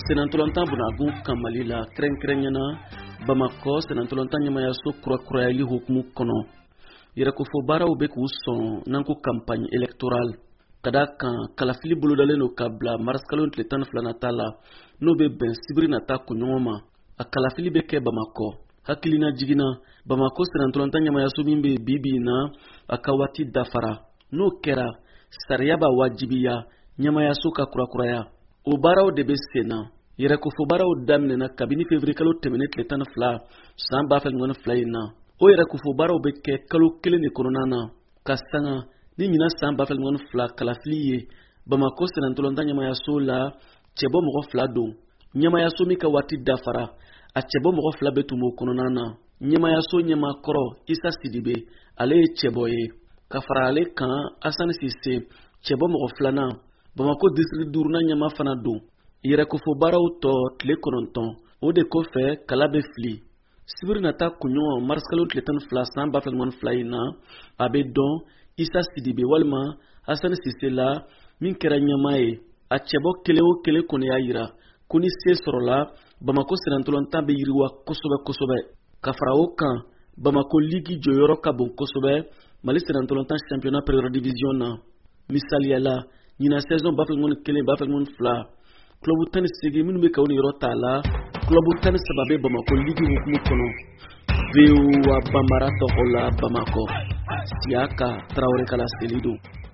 senantolanta bunagun kamalila krenkrenya Bamako senantolanta nyamaya so kura ili hukumu kono yira ko fo baraw be ku son nanko campagne électorale kadaka kalafili bulodale no kabla marskalon tletan flanatala no be ben sibri nata ko nyoma akalafili be ke Bamako hakilina jigina Bamako senantolanta nyamaya so bimbe bibina akawati dafara no kera sariaba wajibiya nyamaya so ka kura ya o baraw de be sena yira ko fo baraw damne na kabini février kalo temene tletan fla san ba fel ngon flayina o yira ko fo baraw be ke kalo kele ni kononana kasanga ni nyina san ba fel ngon fla kalafliye Bamako senantolanta nyamaya so la chebo mo fla do nyamaya so mi ka wati dafara a chebo mo fla betu mo kononana nyamaya so nyama koro Isa Sidibe ale cheboye kafara ale kan Asan Sise chebo mo flana Bamako district durna nyama fana do yira ko fo baraw to tle kononton o de ko fe kala be fli sibir nata kunyo marskalo tletan fla san ba fel mon flyina abe don Isa Sidibe walma Asan Sise la min kera nyamae a chebo kele o kele kone ya yira kuni se sorola Bamako senantolanta be yiriwa kosobe kafara o kan Bamako ligi joyoro ka bon kosobe Mali senantolanta championnat première division na misali yala nyina saison ba fel mon kele ba fel mon fla club tan sigi minu be kawni rota la club tan sababe Bamako ligi hukumu kono veu wa bamara to hola Bamako siaka Traoré kala selido